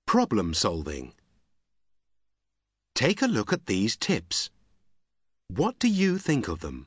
Problem solving. Take a look at these tips. What do you think of them?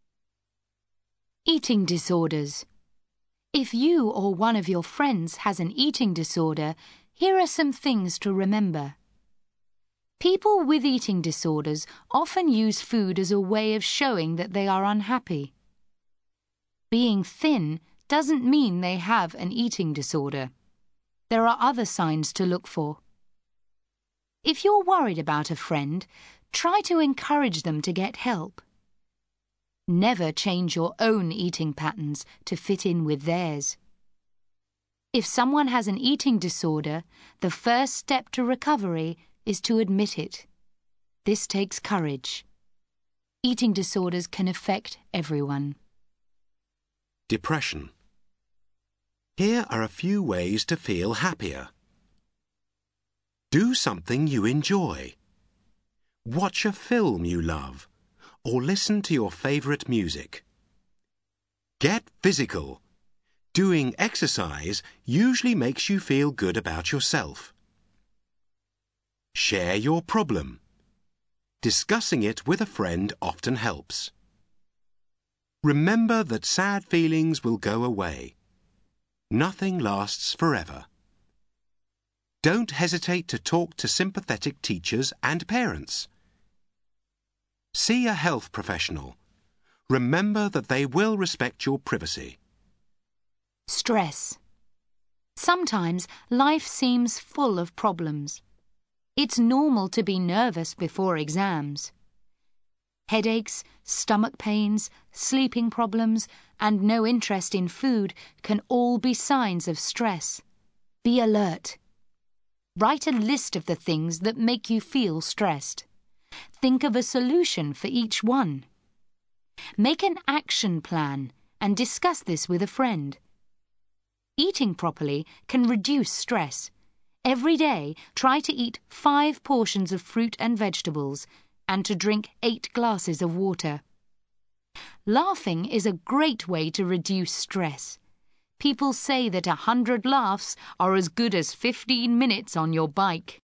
Eating disorders. If you or one of your friends has an eating disorder, here are some things to remember. People with eating disorders often use food as a way of showing that they are unhappy. Being thin doesn't mean they have an eating disorder. There are other signs to look for. If you're worried about a friend, try to encourage them to get help. Never change your own eating patterns to fit in with theirs. If someone has an eating disorder, the first step to recovery is to admit it. This takes courage. Eating disorders can affect everyone. Depression. Here are a few ways to feel happier. Do something you enjoy. Watch a film you love, or listen to your favourite music. Get physical. Doing exercise usually makes you feel good about yourself. Share your problem. Discussing it with a friend often helps. Remember that sad feelings will go away. Nothing lasts forever. Don't hesitate to talk to sympathetic teachers and parents. See a health professional. Remember that they will respect your privacy. Stress. Sometimes life seems full of problems. It's normal to be nervous before exams. Headaches, stomach pains, sleeping problems, and no interest in food can all be signs of stress. Be alert. Write a list of the things that make you feel stressed. Think of a solution for each one. Make an action plan and discuss this with a friend. Eating properly can reduce stress. Every day, try to eat 5 portions of fruit and vegetables and to drink 8 glasses of water. Laughing is a great way to reduce stress. People say that 100 laughs are as good as 15 minutes on your bike.